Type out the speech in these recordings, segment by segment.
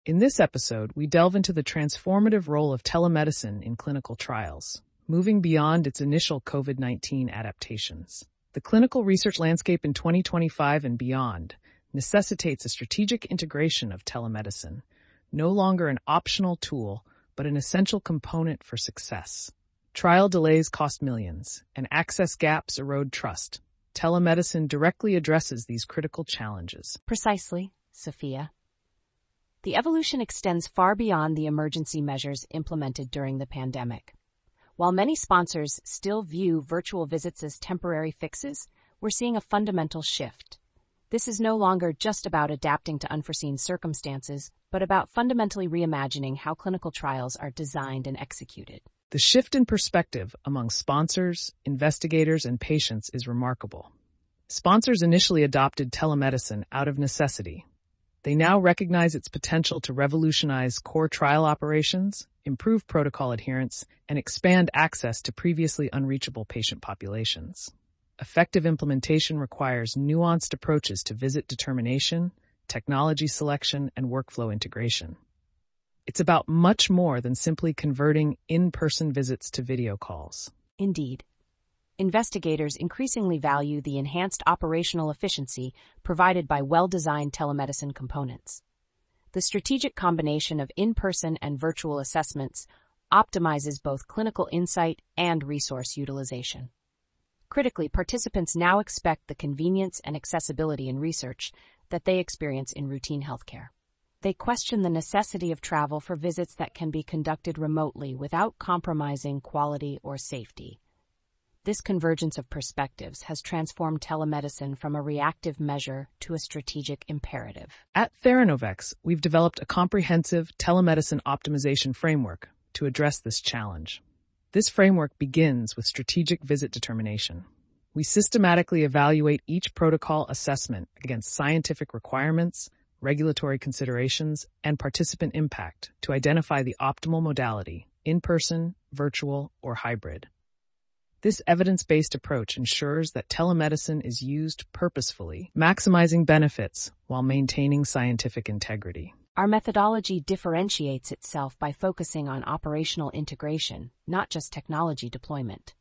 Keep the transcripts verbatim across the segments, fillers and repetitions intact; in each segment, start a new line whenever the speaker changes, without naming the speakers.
In this episode, we delve into the transformative role of telemedicine in clinical trials, moving beyond its initial COVID nineteen adaptations. The clinical research landscape in twenty twenty-five and beyond necessitates a strategic integration of telemedicine, no longer an optional tool, but an essential component for success. Trial delays cost millions, and access gaps erode trust. Telemedicine directly addresses these critical challenges.
Precisely, Sophia. The evolution extends far beyond the emergency measures implemented during the pandemic. While many sponsors still view virtual visits as temporary fixes, we're seeing a fundamental shift. This is no longer just about adapting to unforeseen circumstances, but about fundamentally reimagining how clinical trials are designed and executed.
The shift in perspective among sponsors, investigators, and patients is remarkable. Sponsors initially adopted telemedicine out of necessity. They now recognize its potential to revolutionize core trial operations, improve protocol adherence, and expand access to previously unreachable patient populations. Effective implementation requires nuanced approaches to visit determination, technology selection, and workflow integration. It's about much more than simply converting in-person visits to video calls.
Indeed. Investigators increasingly value the enhanced operational efficiency provided by well-designed telemedicine components. The strategic combination of in-person and virtual assessments optimizes both clinical insight and resource utilization. Critically, participants now expect the convenience and accessibility in research that they experience in routine healthcare. They question the necessity of travel for visits that can be conducted remotely without compromising quality or safety. This convergence of perspectives has transformed telemedicine from a reactive measure to a strategic imperative.
At Theranovex, we've developed a comprehensive telemedicine optimization framework to address this challenge. This framework begins with strategic visit determination. We systematically evaluate each protocol assessment against scientific requirements, regulatory considerations, and participant impact to identify the optimal modality, in-person, virtual, or hybrid. This evidence-based approach ensures that telemedicine is used purposefully, maximizing benefits while maintaining scientific integrity.
Our methodology differentiates itself by focusing on operational integration, not just technology deployment.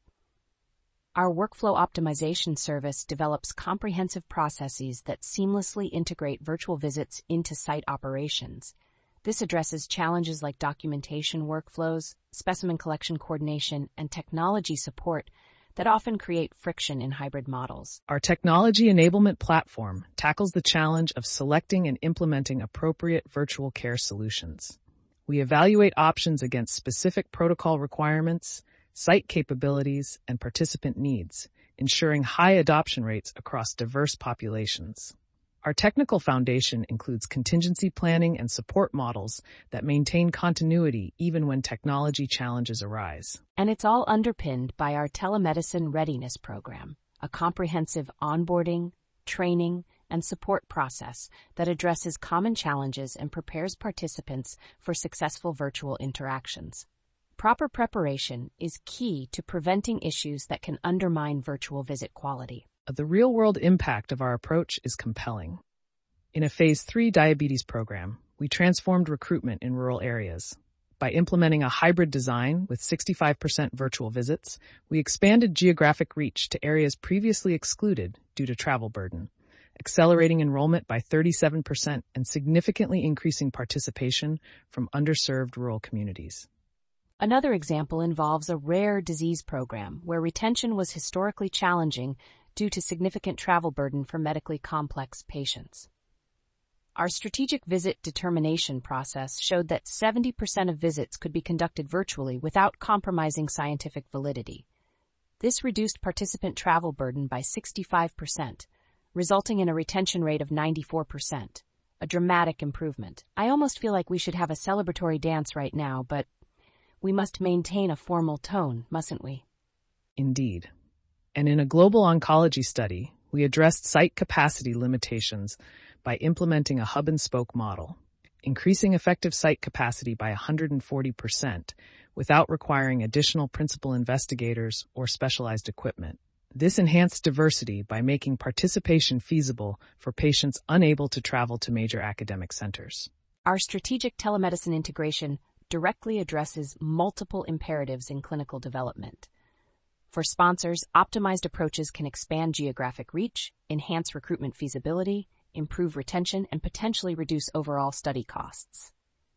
Our workflow optimization service develops comprehensive processes that seamlessly integrate virtual visits into site operations. This addresses challenges like documentation workflows, specimen collection coordination, and technology support that often create friction in hybrid models.
Our technology enablement platform tackles the challenge of selecting and implementing appropriate virtual care solutions. We evaluate options against specific protocol requirements, site capabilities, and participant needs, ensuring high adoption rates across diverse populations. Our technical foundation includes contingency planning and support models that maintain continuity even when technology challenges arise.
And it's all underpinned by our telemedicine readiness program, a comprehensive onboarding, training, and support process that addresses common challenges and prepares participants for successful virtual interactions. Proper preparation is key to preventing issues that can undermine virtual visit quality.
The real-world impact of our approach is compelling. In a phase three diabetes program, we transformed recruitment in rural areas. By implementing a hybrid design with sixty-five percent virtual visits, we expanded geographic reach to areas previously excluded due to travel burden, accelerating enrollment by thirty-seven percent and significantly increasing participation from underserved rural communities.
Another example involves a rare disease program where retention was historically challenging due to significant travel burden for medically complex patients. Our strategic visit determination process showed that seventy percent of visits could be conducted virtually without compromising scientific validity. This reduced participant travel burden by sixty-five percent, resulting in a retention rate of ninety-four percent, a dramatic improvement. I almost feel like we should have a celebratory dance right now, but we must maintain a formal tone, mustn't we?
Indeed. And in a global oncology study, we addressed site capacity limitations by implementing a hub-and-spoke model, increasing effective site capacity by one hundred forty percent without requiring additional principal investigators or specialized equipment. This enhanced diversity by making participation feasible for patients unable to travel to major academic centers.
Our strategic telemedicine integration directly addresses multiple imperatives in clinical development. For sponsors, optimized approaches can expand geographic reach, enhance recruitment feasibility, improve retention, and potentially reduce overall study costs.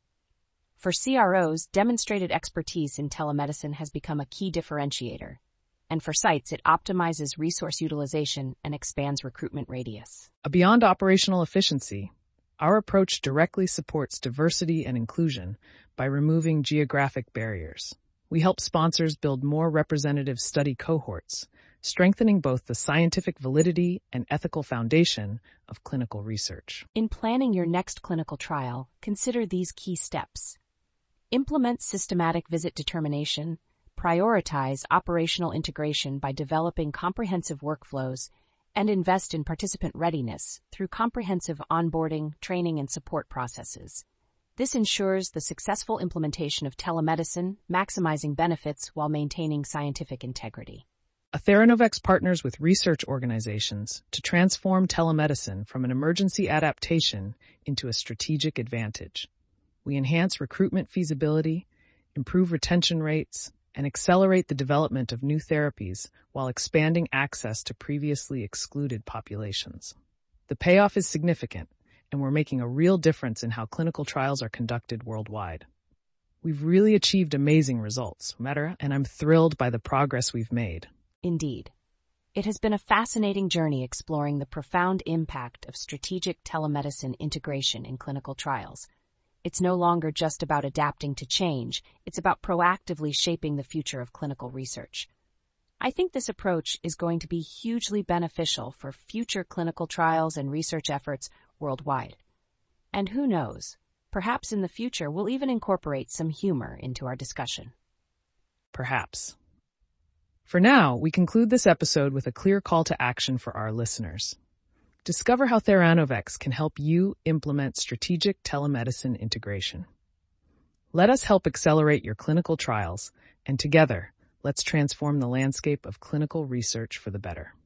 For C R Os, demonstrated expertise in telemedicine has become a key differentiator. And for sites, it optimizes resource utilization and expands recruitment radius.
Beyond operational efficiency, our approach directly supports diversity and inclusion by removing geographic barriers. We help sponsors build more representative study cohorts, strengthening both the scientific validity and ethical foundation of clinical research.
In planning your next clinical trial, consider these key steps. Implement systematic visit determination. Prioritize operational integration by developing comprehensive workflows, and invest in participant readiness through comprehensive onboarding, training, and support processes. This ensures the successful implementation of telemedicine, maximizing benefits while maintaining scientific integrity.
Theranovex partners with research organizations to transform telemedicine from an emergency adaptation into a strategic advantage. We enhance recruitment feasibility, improve retention rates, and accelerate the development of new therapies while expanding access to previously excluded populations. The payoff is significant, and we're making a real difference in how clinical trials are conducted worldwide. We've really achieved amazing results, Meta, and I'm thrilled by the progress we've made.
Indeed. It has been a fascinating journey exploring the profound impact of strategic telemedicine integration in clinical trials. It's no longer just about adapting to change, it's about proactively shaping the future of clinical research. I think this approach is going to be hugely beneficial for future clinical trials and research efforts worldwide. And who knows, perhaps in the future we'll even incorporate some humor into our discussion.
Perhaps. For now, we conclude this episode with a clear call to action for our listeners. Discover how Theranovex can help you implement strategic telemedicine integration. Let us help accelerate your clinical trials, and together, let's transform the landscape of clinical research for the better.